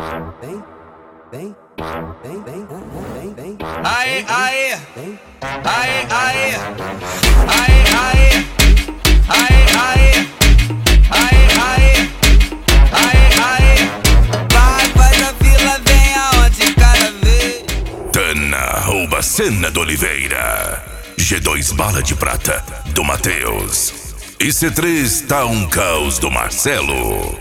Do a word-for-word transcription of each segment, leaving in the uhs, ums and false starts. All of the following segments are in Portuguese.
vem, vem, vem, vem, vem, vem. Aê, aê, aê, aê, aê, aê, aê, aê, aê, aê, aê, aê. Vai, faz a fila, vem aonde cada vez. Tana rouba cena do Oliveira. G dois bala de prata do Matheus. E C três tá um caos do Marcelo.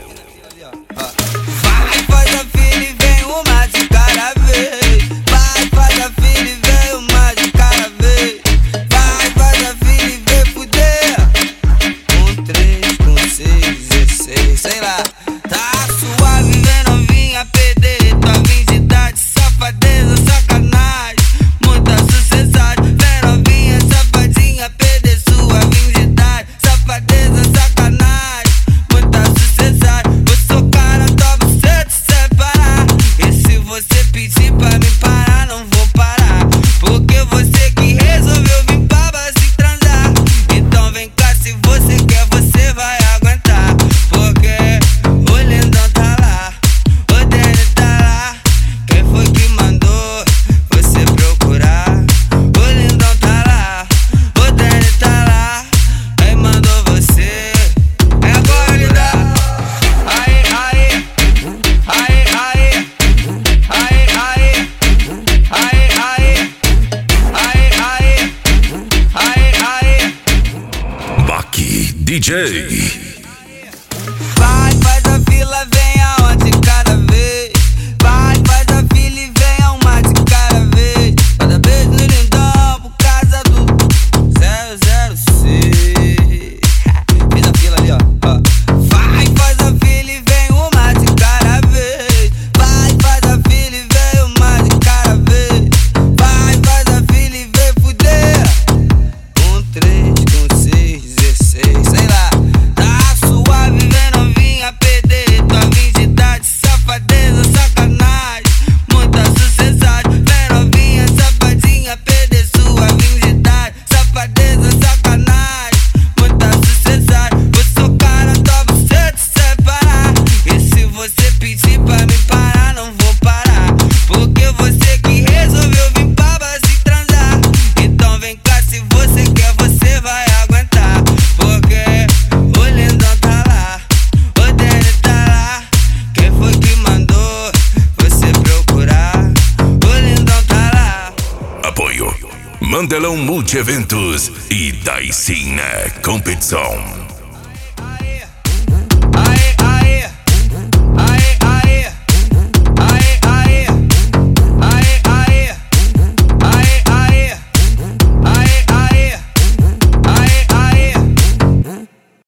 Vai, faz a fila e vem uma de cada vez. Vai, faz a fila e vem uma de cada vez. Vai, faz a fila e vem fuder. Com três, com seis, dezesseis, sei lá. Tá suave, vem novinha, perder tua virgindade. Safadeza, sacanagem, muita sucessagem. Vem novinha, safadinha, perder sua virgindade. Safadeza, sacanagem, muita sucessagem. Vou socar na tua buceta e separar. E se você pedir pra me parar, não vou parar. Porque você que resolveu vir pra base e transar. Então vem cá, se você quer, você vai aguentar. Porque o lindão tá lá, o Danny tá lá. Quem foi que mandou você procurar? O lindão tá lá, o Danny tá lá. Quem mandou você? É agora, lindão. Aê, aê, aê, aê, aê, aê, aê, aê, aê, aê, aê, aê. Baki D J. Vai, faz a fila, vem aonde cada vez. Vai, faz a fila e vem uma de cada vez. Cada vez no lindão por causa do zero zero seis. Fiz a fila ali, ó, ó. Vai, faz a fila e vem uma de cada vez. Vai, faz a fila e vem uma de cada vez. Vai, faz a fila e vem fuder. Com três, com seis, dezesseis, sei lá. Tá suave, vem novinha, perder tua virgindade. Safadeza, sacanagem, muita sucessagem. Vem novinha, safadinha, perder sua virgindade. Safadeza, sacanagem, muita sucessagem. Vou socar na tua buceta e separar. E se você pedir pra me parar, não vou parar. Porque você que resolveu vir pra base e transar. Então vem cá, se você quer, você vai aguentar. Porque o lindão tá lá, o Danny tá lá. Quem foi que mandou você procurar? O lindão tá lá. Apoio Mandelão Multieventos e Daicina Competição.